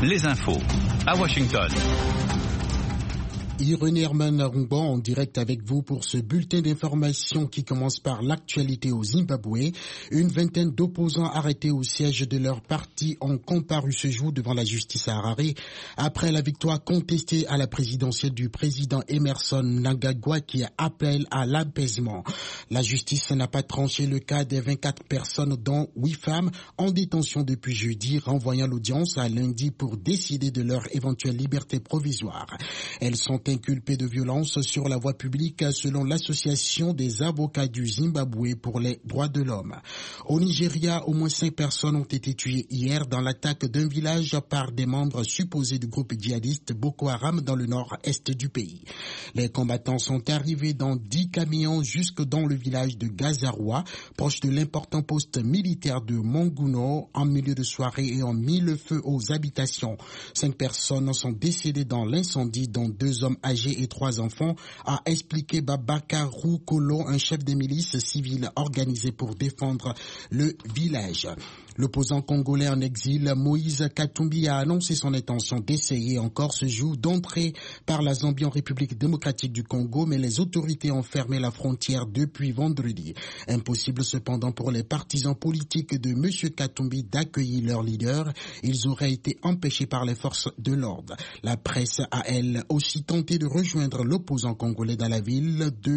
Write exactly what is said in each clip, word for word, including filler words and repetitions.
les infos à Washington. Irénée Herman Arumban en direct avec vous pour ce bulletin d'information qui commence par l'actualité au Zimbabwe. Une vingtaine d'opposants arrêtés au siège de leur parti ont comparu ce jour devant la justice à Harare après la victoire contestée à la présidentielle du président Emerson Mnangagwa qui appelle à l'apaisement. La justice n'a pas tranché le cas des vingt-quatre personnes dont huit femmes en détention depuis jeudi, renvoyant l'audience à lundi pour décider de leur éventuelle liberté provisoire. Elles sont inculpés de violence sur la voie publique selon l'association des avocats du Zimbabwe pour les droits de l'homme. Au Nigeria, au moins cinq personnes ont été tuées hier dans l'attaque d'un village par des membres supposés du groupe djihadiste Boko Haram dans le nord-est du pays. Les combattants sont arrivés dans dix camions jusque dans le village de Gazaroua, proche de l'important poste militaire de Monguno. En milieu de soirée et ont mis le feu aux habitations. Cinq personnes sont décédées dans l'incendie, dont deux hommes âgés et trois enfants, a expliqué Babakarou Kolo, un chef de milice civile organisé pour défendre le village. L'opposant congolais en exil, Moïse Katumbi, a annoncé son intention d'essayer encore ce jour d'entrer par la Zambie en République démocratique du Congo, mais les autorités ont fermé la frontière depuis vendredi. Impossible cependant pour les partisans politiques de M. Katumbi d'accueillir leur leader. Ils auraient été empêchés par les forces de l'ordre. La presse a elle aussi tenté de rejoindre l'opposant congolais dans la ville de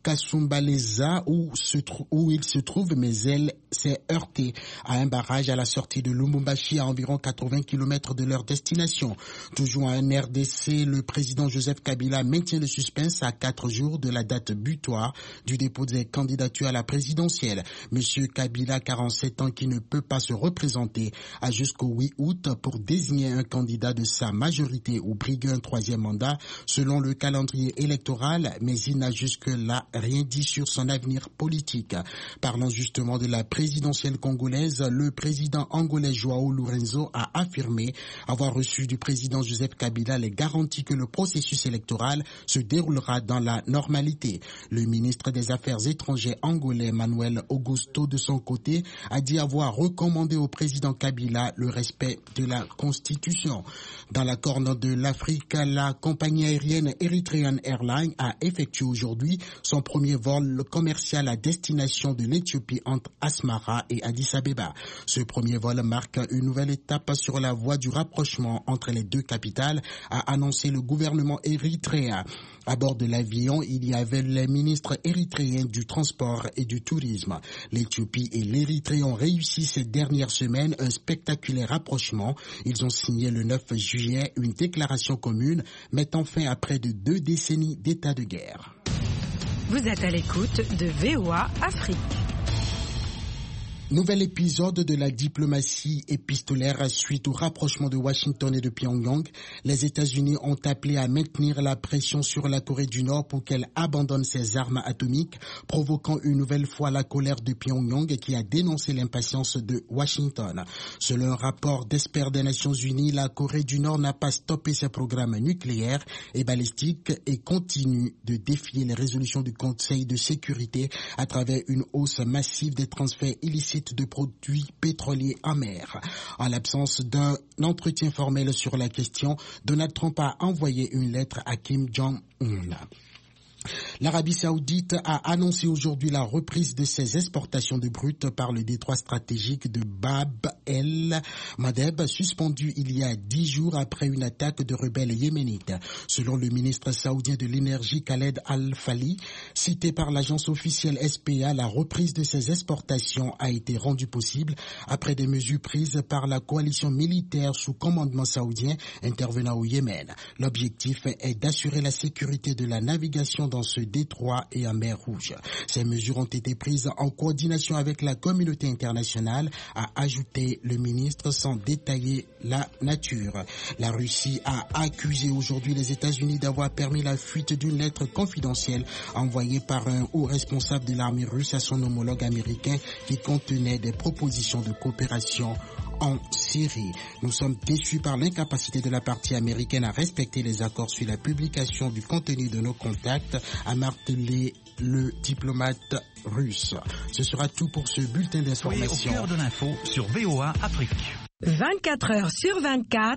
Kasumbalesa où, se trou- où il se trouve, mais elle s'est heurtée à un barrage à la sortie de Lubumbashi à environ quatre-vingts kilomètres de leur destination. Toujours en R D C, le président Joseph Kabila maintient le suspense à quatre jours de la date butoir du dépôt des candidatures à la présidentielle. Monsieur Kabila, quarante-sept ans, qui ne peut pas se représenter, a jusqu'au huit août pour désigner un candidat de sa majorité ou briguer un troisième mandat selon le calendrier électoral, mais il n'a jusque-là rien dit sur son avenir politique. Parlant justement de la présidentielle congolaise, le président angolais Joao Lourenço a affirmé avoir reçu du président Joseph Kabila les garanties que le processus électoral se déroulera dans la normalité. Le ministre des Affaires étrangères angolais Manuel Augusto, de son côté, a dit avoir recommandé au président Kabila le respect de la Constitution. Dans la corne de l'Afrique, la compagnie aérienne Eritrean Airlines a effectué aujourd'hui son premier vol commercial à destination de l'Éthiopie entre Asmara et Addis Abeba. Ce premier vol marque une nouvelle étape sur la voie du rapprochement entre les deux capitales, a annoncé le gouvernement érythréen. À bord de l'avion, il y avait les ministres érythréens du transport et du tourisme. L'Éthiopie et l'Érythrée ont réussi ces dernières semaines un spectaculaire rapprochement. Ils ont signé le neuf juillet une déclaration commune mettant fin à près de deux décennies d'état de guerre. Vous êtes à l'écoute de V O A Afrique. Nouvel épisode de la diplomatie épistolaire suite au rapprochement de Washington et de Pyongyang. Les États-Unis ont appelé à maintenir la pression sur la Corée du Nord pour qu'elle abandonne ses armes atomiques, provoquant une nouvelle fois la colère de Pyongyang qui a dénoncé l'impatience de Washington. Selon un rapport d'experts des Nations Unies, la Corée du Nord n'a pas stoppé ses programmes nucléaires et balistiques et continue de défier les résolutions du Conseil de sécurité à travers une hausse massive des transferts illicites de produits pétroliers en mer. En l'absence d'un entretien formel sur la question, Donald Trump a envoyé une lettre à Kim Jong-un. L'Arabie Saoudite a annoncé aujourd'hui la reprise de ses exportations de brut par le détroit stratégique de Bab el-Mandeb, suspendu il y a dix jours après une attaque de rebelles yéménites. Selon le ministre saoudien de l'énergie Khaled Al-Fali, cité par l'agence officielle S P A, la reprise de ces exportations a été rendue possible après des mesures prises par la coalition militaire sous commandement saoudien intervenant au Yémen. L'objectif est d'assurer la sécurité de la navigation dans ce détroit et en mer Rouge. Ces mesures ont été prises en coordination avec la communauté internationale, a ajouté le ministre sans détailler la nature. La Russie a accusé aujourd'hui les États-Unis d'avoir permis la fuite d'une lettre confidentielle envoyée par un haut responsable de l'armée russe à son homologue américain qui contenait des propositions de coopération en Syrie. Nous sommes déçus par l'incapacité de la partie américaine à respecter les accords sur la publication du contenu de nos contacts, a martelé le diplomate russe. Ce sera tout pour ce bulletin d'information. Soyez au cœur de l'info sur V O A Afrique. vingt-quatre heures sur vingt-quatre,